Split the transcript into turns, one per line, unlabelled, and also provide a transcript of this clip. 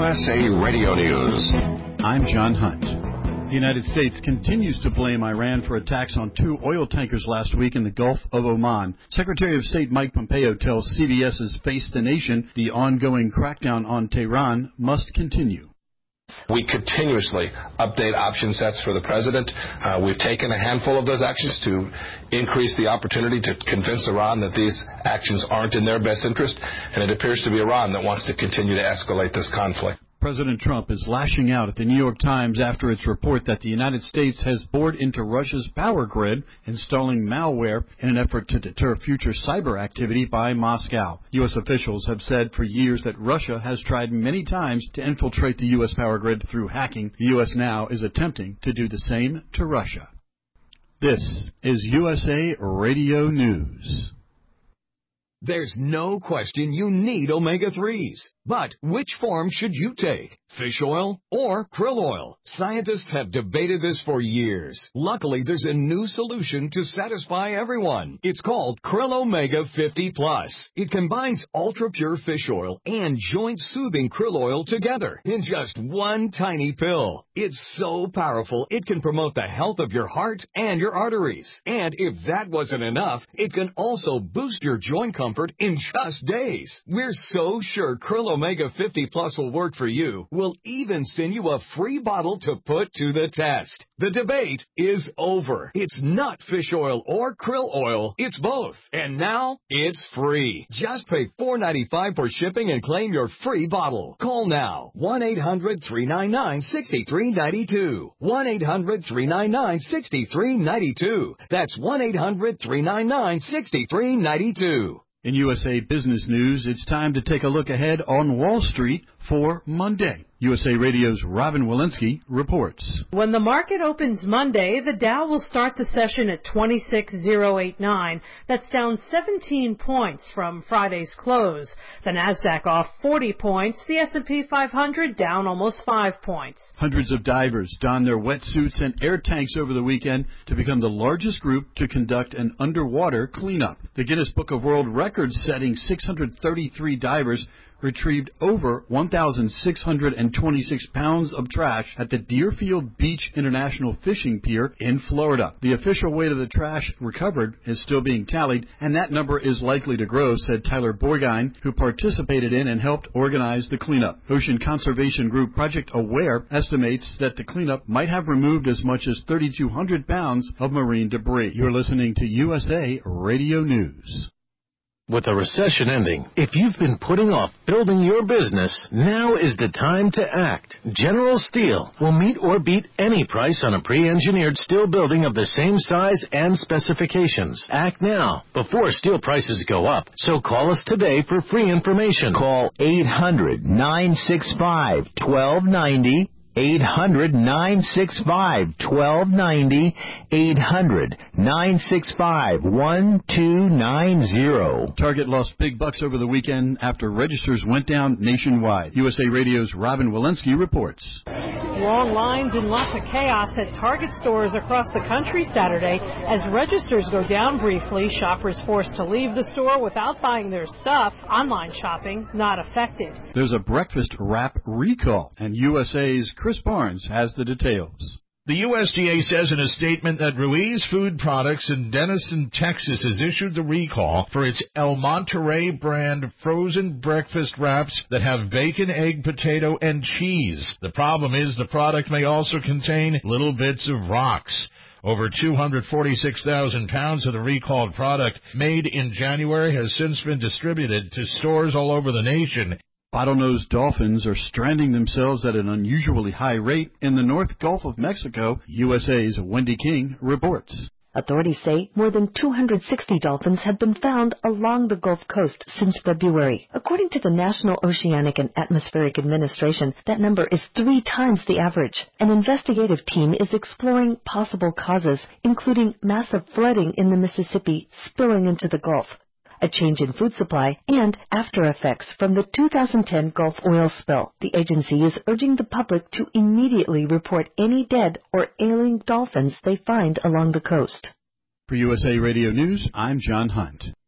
USA Radio News.
I'm John Hunt. The United States continues to blame Iran for attacks on 2 oil tankers last week in the Gulf of Oman. Secretary of State Mike Pompeo tells CBS's Face the Nation the ongoing crackdown on Tehran must continue.
We continuously update option sets for the president. We've taken a handful of those actions to increase the opportunity to convince Iran that these actions aren't in their best interest, and it appears to be Iran that wants to continue to escalate this conflict.
President Trump is lashing out at the New York Times after its report that the United States has bored into Russia's power grid, installing malware in an effort to deter future cyber activity by Moscow. U.S. officials have said for years that Russia has tried many times to infiltrate the U.S. power grid through hacking. The U.S. now is attempting to do the same to Russia. This is USA Radio News.
There's no question you need omega-3s. But which form should you take? Fish oil or krill oil? Scientists have debated this for years. Luckily, there's a new solution to satisfy everyone. It's called Krill Omega 50 Plus. It combines ultra-pure fish oil and joint-soothing krill oil together in just one tiny pill. It's so powerful, it can promote the health of your heart and your arteries. And if that wasn't enough, it can also boost your joint comfort in just days. We're so sure Krill Omega 50 Plus will work for you. We'll even send you a free bottle to put to the test. The debate is over. It's not fish oil or krill oil. It's both. And now it's free. Just pay $4.95 for shipping and claim your free bottle. Call now. 1-800-399-6392. 1-800-399-6392. That's 1-800-399-6392.
In USA Business News, it's time to take a look ahead on Wall Street for Monday. USA Radio's Robin Walensky reports.
When the market opens Monday, the Dow will start the session at 26,089. That's down 17 points from Friday's close. The Nasdaq off 40 points. The S&P 500 down almost 5 points.
Hundreds of divers donned their wetsuits and air tanks over the weekend to become the largest group to conduct an underwater cleanup. The Guinness Book of World Records setting 633 divers retrieved over 1,626 pounds of trash at the Deerfield Beach International Fishing Pier in Florida. The official weight of the trash recovered is still being tallied, and that number is likely to grow, said Tyler Borgine, who participated in and helped organize the cleanup. Ocean conservation group Project Aware estimates that the cleanup might have removed as much as 3,200 pounds of marine debris. You're listening to USA Radio News.
With the recession ending, if you've been putting off building your business, now is the time to act. General Steel will meet or beat any price on a pre-engineered steel building of the same size and specifications. Act now, before steel prices go up. So call us today for free information.
Call 800-965-1290. 800-965-1290, 800-965-1290.
Target lost big bucks over the weekend after registers went down nationwide. USA Radio's Robin Walensky reports.
Long lines and lots of chaos at Target stores across the country Saturday as registers go down briefly. Shoppers forced to leave the store without buying their stuff. Online shopping not affected.
There's a breakfast wrap recall, and USA's Chris Barnes has the details.
The USDA says in a statement that Ruiz Food Products in Denison, Texas has issued the recall for its El Monterey brand frozen breakfast wraps that have bacon, egg, potato, and cheese. The problem is the product may also contain little bits of rocks. Over 246,000 pounds of the recalled product made in January has since been distributed to stores all over the nation.
Bottlenose dolphins are stranding themselves at an unusually high rate in the North Gulf of Mexico. USA's Wendy King reports.
Authorities say more than 260 dolphins have been found along the Gulf Coast since February. According to the National Oceanic and Atmospheric Administration, that number is 3 times the average. An investigative team is exploring possible causes, including massive flooding in the Mississippi spilling into the Gulf, a change in food supply, and after effects from the 2010 Gulf oil spill. The agency is urging the public to immediately report any dead or ailing dolphins they find along the coast.
For USA Radio News, I'm John Hunt.